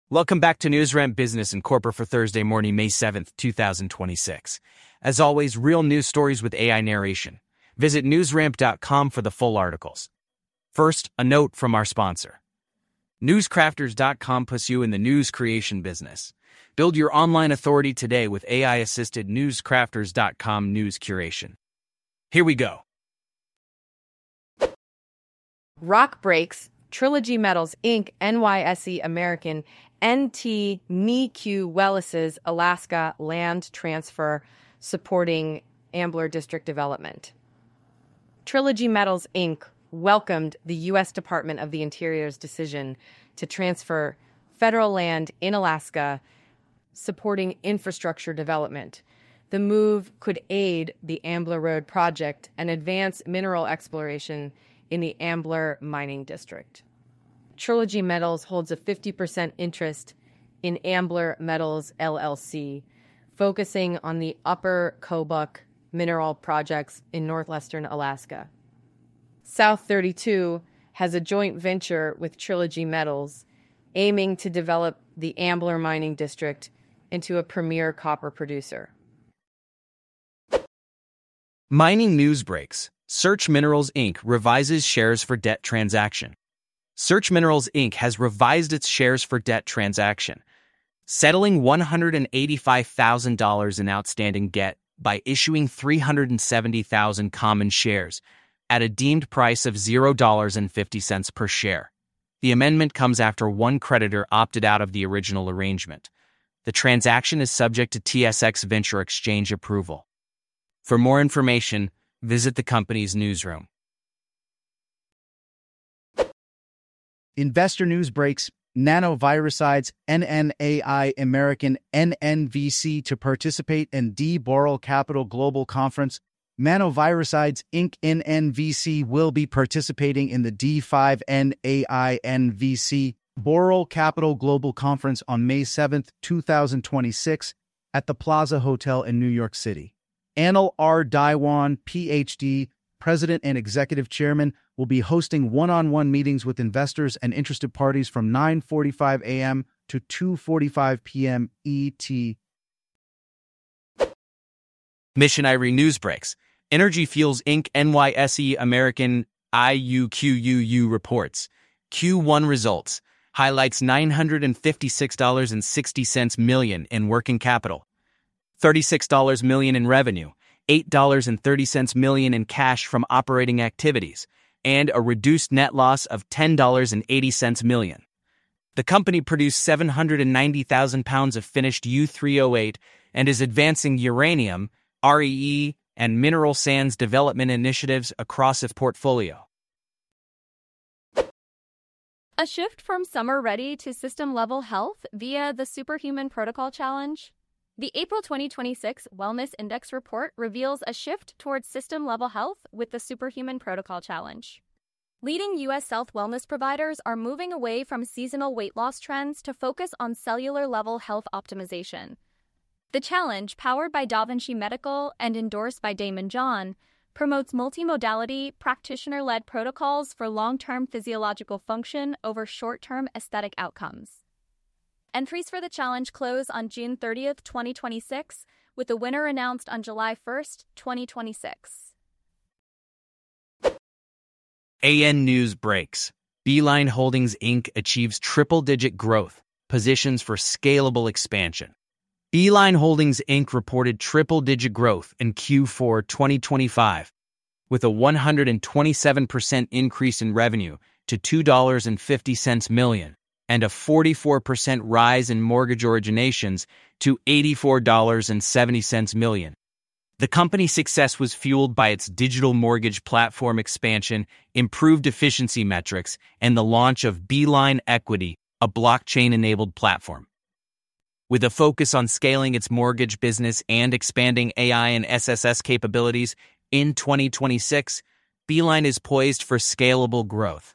Welcome back to NewsRamp Business and Corporate for Thursday morning, May 7th, 2026. As always, real news stories with AI narration. Visit newsramp.com for the full articles. First, a note from our sponsor. Newscrafters.com puts you in the news creation business. Build your online authority today with AI-assisted Newscrafters.com news curation. Here we go. Rock Breaks, Trilogy Metals Inc., NYSE American, NT NEQ Wellis's Alaska land transfer supporting Ambler District Development. Trilogy Metals Inc. welcomed the U.S. Department of the Interior's decision to transfer federal land in Alaska supporting infrastructure development. The move could aid the Ambler Road project and advance mineral exploration in the Ambler mining district. Trilogy Metals holds a 50% interest in Ambler Metals LLC, focusing on the Upper Kobuk mineral projects in northwestern Alaska. South 32 has a joint venture with Trilogy Metals, aiming to develop the Ambler mining district into a premier copper producer. Mining news breaks. Search Minerals Inc. revises shares for debt transaction. Search Minerals Inc. has revised its shares for debt transaction, settling $185,000 in outstanding debt by issuing 370,000 common shares at a deemed price of $0.50 per share. The amendment comes after one creditor opted out of the original arrangement. The transaction is subject to TSX Venture Exchange approval. For more information, visit the company's newsroom. Investor news breaks. Nanovirusides NNAI American NNVC to participate in D. Boral Capital Global Conference. Nanovirusides Inc. NNVC will be participating in the D5 NAI NVC Boral Capital Global Conference on May 7th, 2026 at the Plaza Hotel in New York City. Anil R. Daiwan, Ph.D., President and Executive Chairman, will be hosting one-on-one meetings with investors and interested parties from 9:45 a.m. to 2:45 p.m. ET. Mission IRE news breaks. Energy Fuels Inc. NYSE American IUQUU reports. Q1 results. Highlights $956.60 million in working capital, $36 million in revenue, $8.30 million in cash from operating activities, and a reduced net loss of $10.80 million. The company produced 790,000 pounds of finished U3O8 and is advancing uranium, REE, and mineral sands development initiatives across its portfolio. A shift from summer-ready to system-level health via the Superhuman Protocol Challenge. The April 2026 Wellness Index report reveals a shift towards system-level health with the Superhuman Protocol Challenge. Leading U.S. health wellness providers are moving away from seasonal weight loss trends to focus on cellular-level health optimization. The challenge, powered by DaVinci Medical and endorsed by Damon John, promotes multimodality, practitioner-led protocols for long-term physiological function over short-term aesthetic outcomes. Entries for the challenge close on June 30th, 2026, with the winner announced on July 1st, 2026. AN News breaks. Beeline Holdings Inc. achieves triple-digit growth, positions for scalable expansion. Beeline Holdings Inc. reported triple-digit growth in Q4 2025, with a 127% increase in revenue to $2.50 million. And a 44% rise in mortgage originations to $84.70 million. The company's success was fueled by its digital mortgage platform expansion, improved efficiency metrics, and the launch of Beeline Equity, a blockchain-enabled platform. With a focus on scaling its mortgage business and expanding AI and SSS capabilities in 2026, Beeline is poised for scalable growth.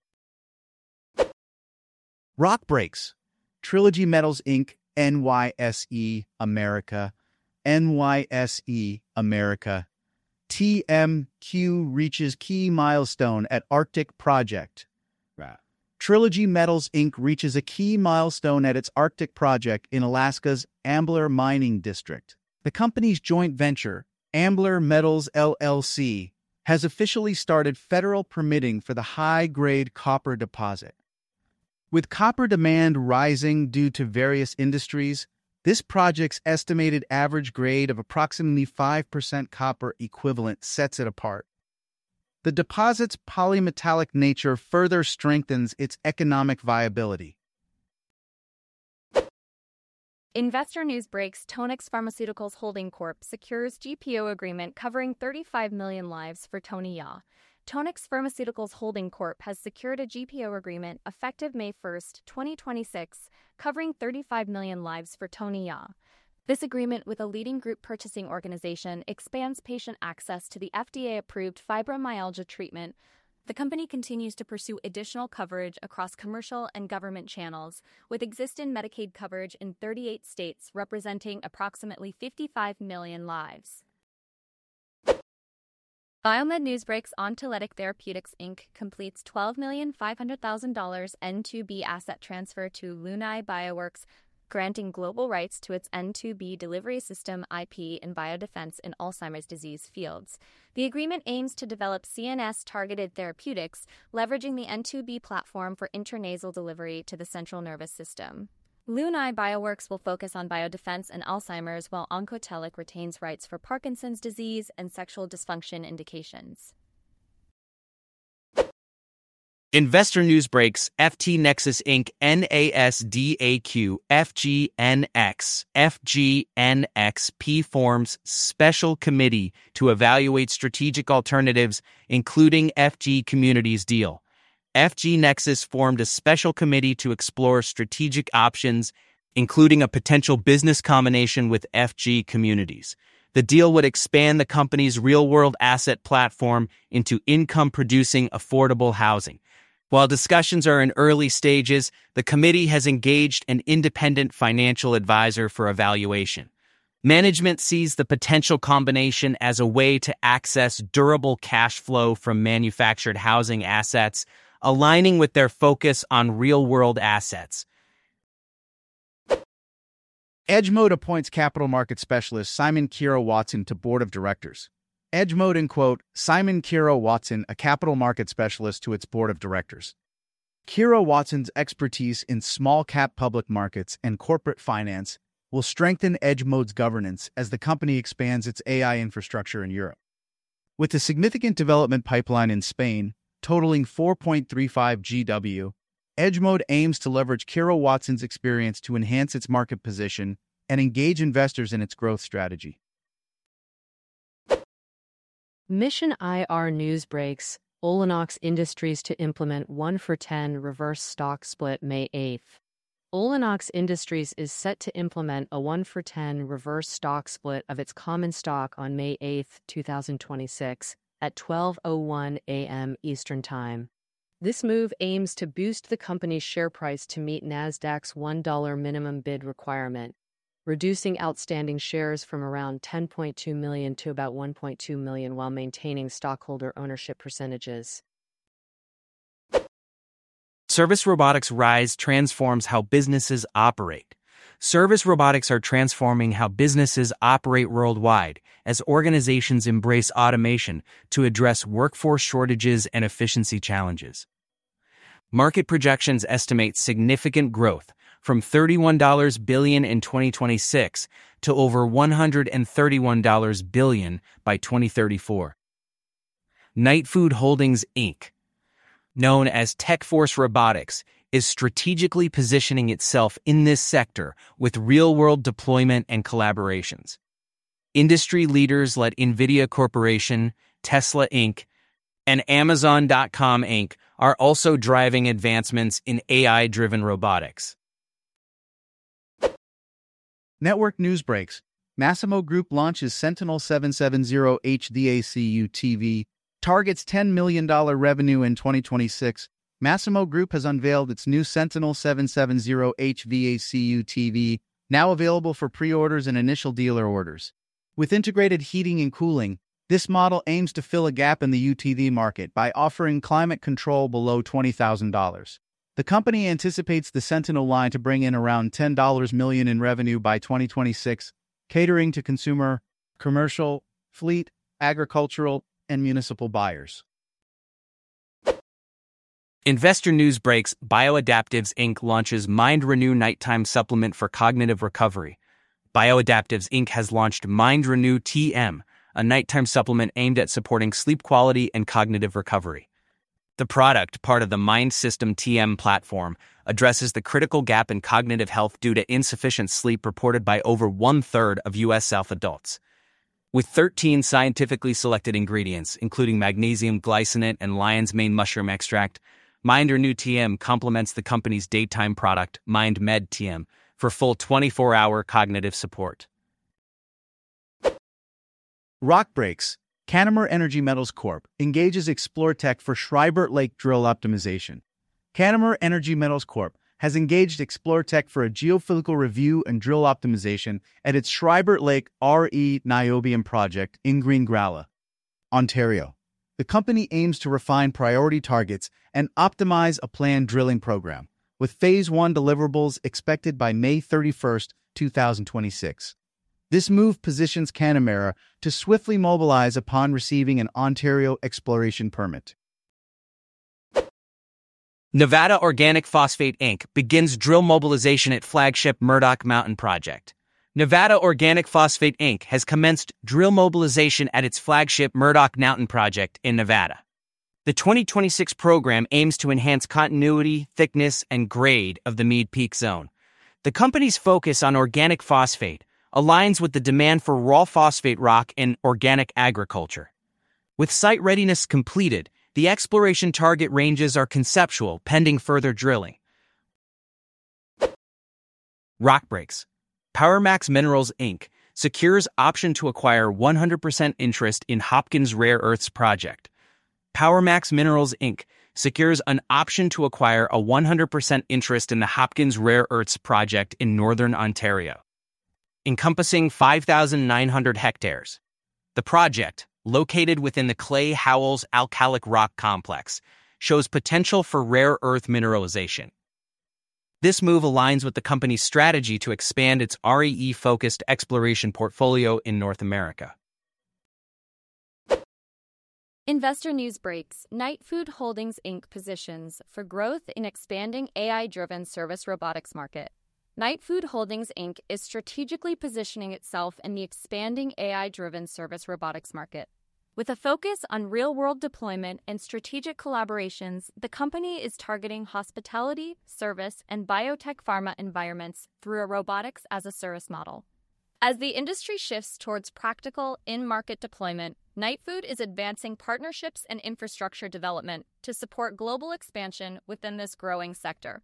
Rock Breaks. Trilogy Metals Inc. NYSE America. NYSE America. TMQ reaches key milestone at Arctic Project. Trilogy Metals Inc. reaches a key milestone at its Arctic project in Alaska's Ambler Mining District. The company's joint venture, Ambler Metals LLC, has officially started federal permitting for the high-grade copper deposit. With copper demand rising due to various industries, this project's estimated average grade of approximately 5% copper equivalent sets it apart. The deposit's polymetallic nature further strengthens its economic viability. Investor news breaks. Tonix Pharmaceuticals Holding Corp. secures GPO agreement covering 35 million lives for Tony Yaw. Tonix Pharmaceuticals Holding Corp. has secured a GPO agreement effective May 1, 2026, covering 35 million lives for Tony Yaw. This agreement with a leading group purchasing organization expands patient access to the FDA-approved fibromyalgia treatment. The company continues to pursue additional coverage across commercial and government channels, with existing Medicaid coverage in 38 states representing approximately 55 million lives. Biomed news breaks. Ontolytic Therapeutics Inc. completes $12,500,000 N2B asset transfer to Lunai Bioworks, granting global rights to its N2B delivery system IP in biodefense and Alzheimer's disease fields. The agreement aims to develop CNS-targeted therapeutics, leveraging the N2B platform for intranasal delivery to the central nervous system. Lunai Bioworks will focus on biodefense and Alzheimer's, while Oncotellic retains rights for Parkinson's disease and sexual dysfunction indications. Investor news breaks. FT Nexus Inc. NASDAQ FGNXP forms special committee to evaluate strategic alternatives, including FG Communities deal. FG Nexus formed a special committee to explore strategic options, including a potential business combination with FG Communities. The deal would expand the company's real-world asset platform into income-producing affordable housing. While discussions are in early stages, the committee has engaged an independent financial advisor for evaluation. Management sees the potential combination as a way to access durable cash flow from manufactured housing assets, aligning with their focus on real-world assets. Edgemode appoints capital market specialist Simon Kira Watson to board of directors. Edgemode and quote Simon Kira Watson, a capital market specialist, to its board of directors. Kira Watson's expertise in small-cap public markets and corporate finance will strengthen Edgemode's governance as the company expands its AI infrastructure in Europe. With a significant development pipeline in Spain, totaling 4.35 GW, Edgemode aims to leverage Kira Watson's experience to enhance its market position and engage investors in its growth strategy. Mission IR news breaks. Olenox Industries to implement 1-for-10 reverse stock split May 8th. Olenox Industries is set to implement a 1-for-10 reverse stock split of its common stock on May 8th, 2026, at 12:01 a.m. Eastern Time. This move aims to boost the company's share price to meet Nasdaq's $1 minimum bid requirement, reducing outstanding shares from around 10.2 million to about 1.2 million while maintaining stockholder ownership percentages. Service Robotics Rise transforms how businesses operate. Service robotics are transforming how businesses operate worldwide as organizations embrace automation to address workforce shortages and efficiency challenges. Market projections estimate significant growth from $31 billion in 2026 to over $131 billion by 2034. Knightfood Holdings, Inc., known as TechForce Robotics, is strategically positioning itself in this sector with real-world deployment and collaborations. Industry leaders like NVIDIA Corporation, Tesla Inc., and Amazon.com Inc. are also driving advancements in AI-driven robotics. Network news breaks. Masimo Group launches Sentinel 770 HVACU TV, targets $10 million revenue in 2026. Masimo Group has unveiled its new Sentinel 770 HVACU TV, now available for pre-orders and initial dealer orders. With integrated heating and cooling, this model aims to fill a gap in the UTV market by offering climate control below $20,000. The company anticipates the Sentinel line to bring in around $10 million in revenue by 2026, catering to consumer, commercial, fleet, agricultural, and municipal buyers. Investor news breaks. Bioadaptives Inc. launches Mind Renew Nighttime Supplement for Cognitive Recovery. Bioadaptives Inc. has launched Mind Renew TM, a nighttime supplement aimed at supporting sleep quality and cognitive recovery. The product, part of the Mind System TM platform, addresses the critical gap in cognitive health due to insufficient sleep reported by over one-third of U.S. South adults. With 13 scientifically selected ingredients, including magnesium glycinate and lion's mane mushroom extract, Mind Renew TM complements the company's daytime product, Mind Med TM, for full 24-hour cognitive support. Rock Breaks, Canamar Energy Metals Corp. engages ExploreTech for Schreiber Lake drill optimization. Canamar Energy Metals Corp. has engaged ExploreTech for a geophysical review and drill optimization at its Schreiber Lake RE niobium project in Green Gralla, Ontario. The company aims to refine priority targets and optimize a planned drilling program, with Phase 1 deliverables expected by May 31, 2026. This move positions Canamar to swiftly mobilize upon receiving an Ontario exploration permit. Nevada Organic Phosphate Inc. begins drill mobilization at flagship Murdoch Mountain project. Nevada Organic Phosphate Inc. has commenced drill mobilization at its flagship Murdoch Mountain project in Nevada. The 2026 program aims to enhance continuity, thickness, and grade of the Meade Peak Zone. The company's focus on organic phosphate aligns with the demand for raw phosphate rock in organic agriculture. With site readiness completed, the exploration target ranges are conceptual, pending further drilling. Rock Breaks. PowerMax Minerals Inc. secures option to acquire 100% interest in Hopkins Rare Earths project. PowerMax Minerals Inc. secures an option to acquire a 100% interest in the Hopkins Rare Earths project in northern Ontario, encompassing 5,900 hectares. The project, located within the Clay Howells Alkalic Rock Complex, shows potential for rare earth mineralization. This move aligns with the company's strategy to expand its REE-focused exploration portfolio in North America. Investor news breaks. Knight Food Holdings Inc. positions for growth in expanding AI-driven service robotics market. Knight Food Holdings Inc. is strategically positioning itself in the expanding AI-driven service robotics market. With a focus on real-world deployment and strategic collaborations, the company is targeting hospitality, service, and biotech pharma environments through a robotics-as-a-service model. As the industry shifts towards practical, in-market deployment, Knight Food is advancing partnerships and infrastructure development to support global expansion within this growing sector.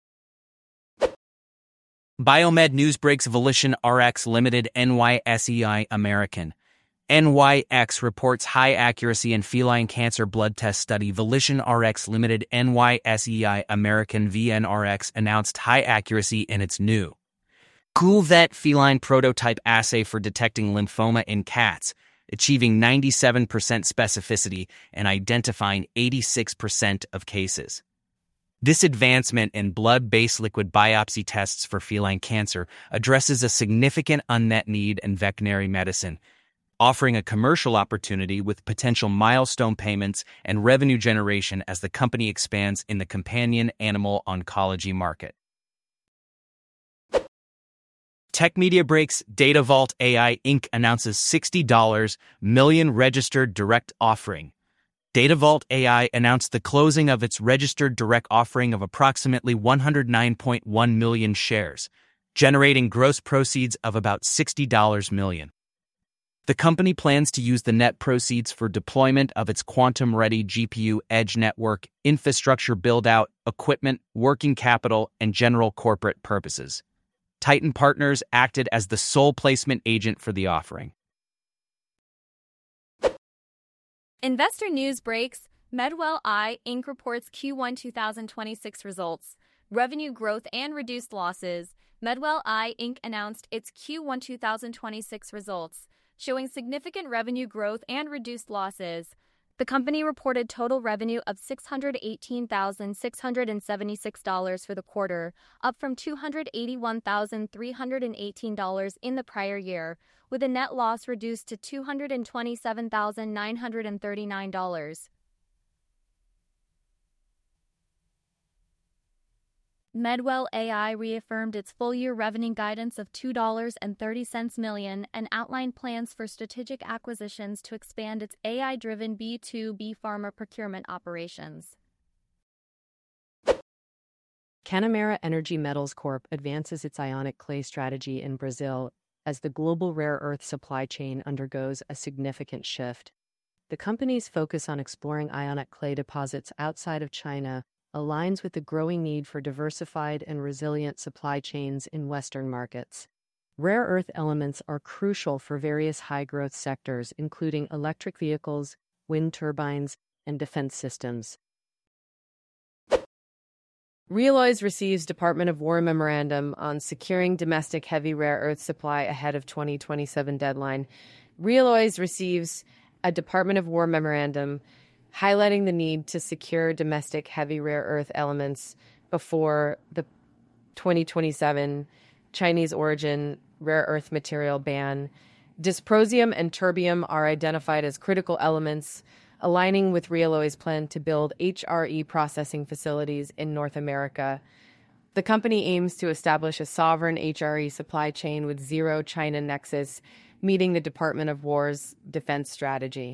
Biomed news breaks. Volition RX Limited NYSEI American. NYX reports high accuracy in feline cancer blood test study. Volition RX Limited NYSEI American VNRX announced high accuracy in its new CoolVet feline prototype assay for detecting lymphoma in cats, achieving 97% specificity and identifying 86% of cases. This advancement in blood-based liquid biopsy tests for feline cancer addresses a significant unmet need in veterinary medicine, offering a commercial opportunity with potential milestone payments and revenue generation as the company expands in the companion animal oncology market. Tech Media Breaks. DataVault AI Inc. announces $60 million registered direct offering. DataVault AI announced the closing of its registered direct offering of approximately 109.1 million shares, generating gross proceeds of about $60 million. The company plans to use the net proceeds for deployment of its quantum-ready GPU edge network, infrastructure build-out, equipment, working capital, and general corporate purposes. Titan Partners acted as the sole placement agent for the offering. Investor news breaks. Medwell I Inc. reports Q1 2026 results, revenue growth and reduced losses. Medwell I Inc. announced its Q1 2026 results, showing significant revenue growth and reduced losses. The company reported total revenue of $618,676 for the quarter, up from $281,318 in the prior year, with a net loss reduced to $227,939. Medwell AI reaffirmed its full-year revenue guidance of $2.30 million and outlined plans for strategic acquisitions to expand its AI-driven B2B pharma procurement operations. Kenamera Energy Metals Corp advances its ionic clay strategy in Brazil as the global rare earth supply chain undergoes a significant shift. The company's focus on exploring ionic clay deposits outside of China aligns with the growing need for diversified and resilient supply chains in Western markets. Rare earth elements are crucial for various high-growth sectors, including electric vehicles, wind turbines, and defense systems. Realloys receives Department of War memorandum on securing domestic heavy rare earth supply ahead of 2027 deadline. Realloys receives a Department of War memorandum highlighting the need to secure domestic heavy rare earth elements before the 2027 Chinese origin rare earth material ban. Dysprosium and terbium are identified as critical elements, aligning with Realloy's plan to build HRE processing facilities in North America. The company aims to establish a sovereign HRE supply chain with zero China nexus, meeting the Department of War's defense strategy.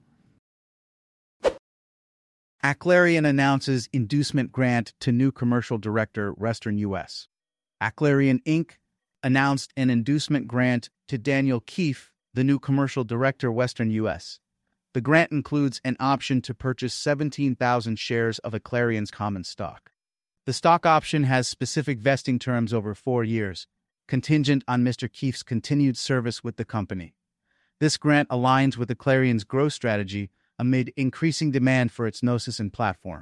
Aclarion announces inducement grant to new commercial director, Western U.S. Aclarion Inc. announced an inducement grant to Daniel Keefe, the new commercial director, Western U.S. The grant includes an option to purchase 17,000 shares of Aclarion's common stock. The stock option has specific vesting terms over 4 years, contingent on Mr. Keefe's continued service with the company. This grant aligns with Aclarion's growth strategy amid increasing demand for its Gnosis platform.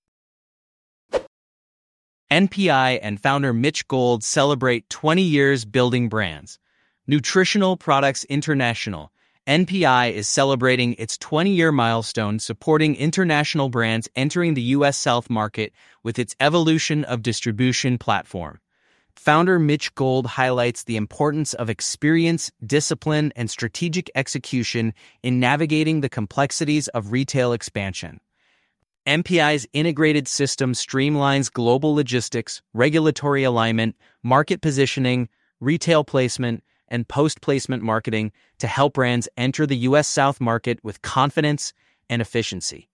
NPI and founder Mitch Gold celebrate 20 years building brands. Nutritional Products International, NPI, is celebrating its 20-year milestone supporting international brands entering the U.S. South market with its evolution of distribution platform. Founder Mitch Gold highlights the importance of experience, discipline, and strategic execution in navigating the complexities of retail expansion. NPI's integrated system streamlines global logistics, regulatory alignment, market positioning, retail placement, and post-placement marketing to help brands enter the U.S. South market with confidence and efficiency.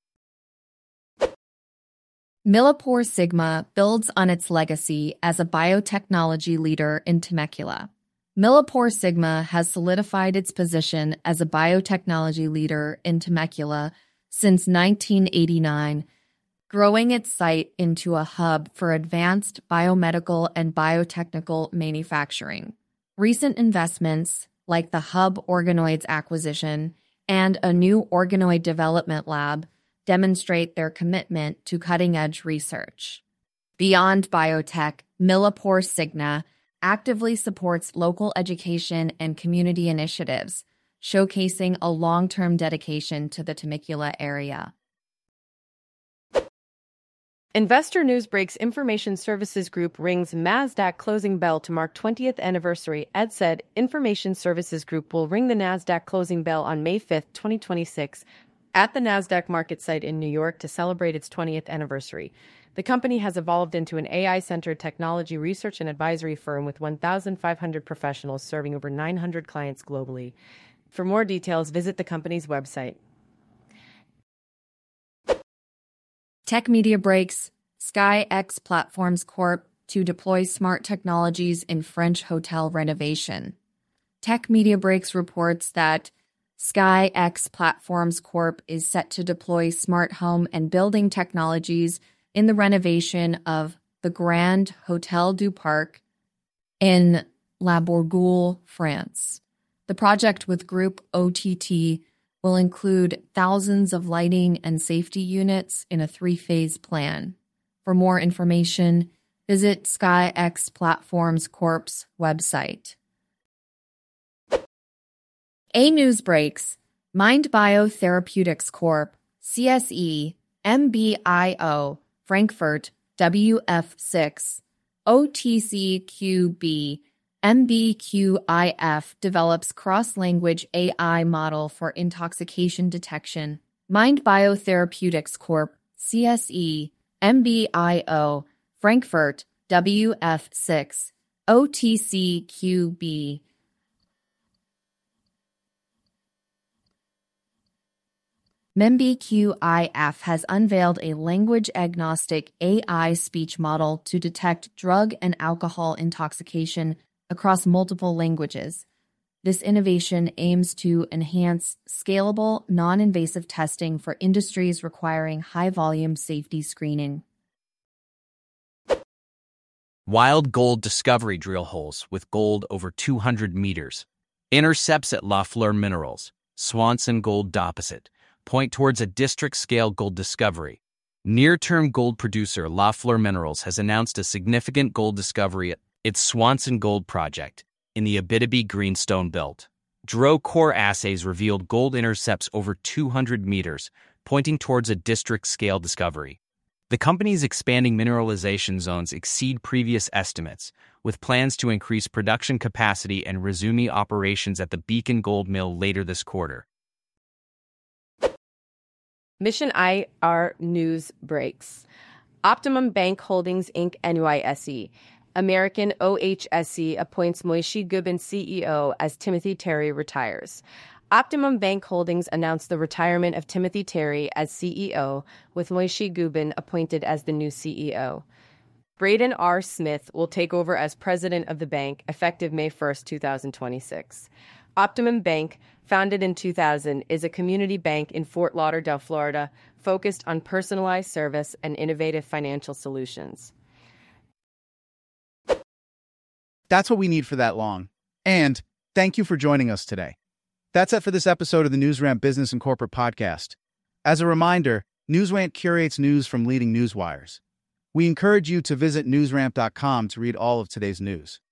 MilliporeSigma builds on its legacy as a biotechnology leader in Temecula. MilliporeSigma has solidified its position as a biotechnology leader in Temecula since 1989, growing its site into a hub for advanced biomedical and biotechnical manufacturing. Recent investments, like the Hub Organoids acquisition and a new organoid development lab, demonstrate their commitment to cutting-edge research. Beyond biotech, MilliporeSigma actively supports local education and community initiatives, showcasing a long-term dedication to the Temecula area. Investor News Breaks Information Services Group rings NASDAQ closing bell to mark 20th anniversary. Ed said Information Services Group will ring the NASDAQ closing bell on May 5, 2026, at the NASDAQ market site in New York to celebrate its 20th anniversary. The company has evolved into an AI-centered technology research and advisory firm with 1,500 professionals serving over 900 clients globally. For more details, visit the company's website. Tech Media Breaks, SkyX Platforms Corp. to deploy smart technologies in French hotel renovation. Tech Media Breaks reports that SkyX Platforms Corp. is set to deploy smart home and building technologies in the renovation of the Grand Hotel du Parc in La Bourgoule, France. The project with Group OTT will include thousands of lighting and safety units in a 3-phase plan. For more information, visit SkyX Platforms Corp's website. A News Breaks. MindBio Therapeutics Corp., CSE, MBIO, Frankfurt, WF6, OTCQB, MBQIF develops cross-language AI model for intoxication detection. MindBio Therapeutics Corp., CSE, MBIO, Frankfurt, WF6, OTCQB. MBQIF has unveiled a language-agnostic AI speech model to detect drug and alcohol intoxication across multiple languages. This innovation aims to enhance scalable, non-invasive testing for industries requiring high-volume safety screening. Wild gold discovery drill holes with gold over 200 meters. Intercepts at La Fleur Minerals, Swanson Gold Deposit, point towards a district-scale gold discovery. Near-term gold producer La Fleur Minerals has announced a significant gold discovery at its Swanson Gold project in the Abitibi Greenstone Belt. DRO core assays revealed gold intercepts over 200 meters, pointing towards a district-scale discovery. The company's expanding mineralization zones exceed previous estimates, with plans to increase production capacity and resume operations at the Beacon Gold Mill later this quarter. Mission IR news breaks. Optimum Bank Holdings Inc. NYSE. American OHSE appoints Moishe Gubin CEO as Timothy Terry retires. Optimum Bank Holdings announced the retirement of Timothy Terry as CEO, with Moishe Gubin appointed as the new CEO. Braden R. Smith will take over as president of the bank effective May 1st, 2026. Optimum Bank, founded in 2000, is a community bank in Fort Lauderdale, Florida, focused on personalized service and innovative financial solutions. That's what we need for that long. And thank you for joining us today. That's it for this episode of the NewsRamp Business and Corporate Podcast. As a reminder, NewsRamp curates news from leading news wires. We encourage you to visit newsramp.com to read all of today's news.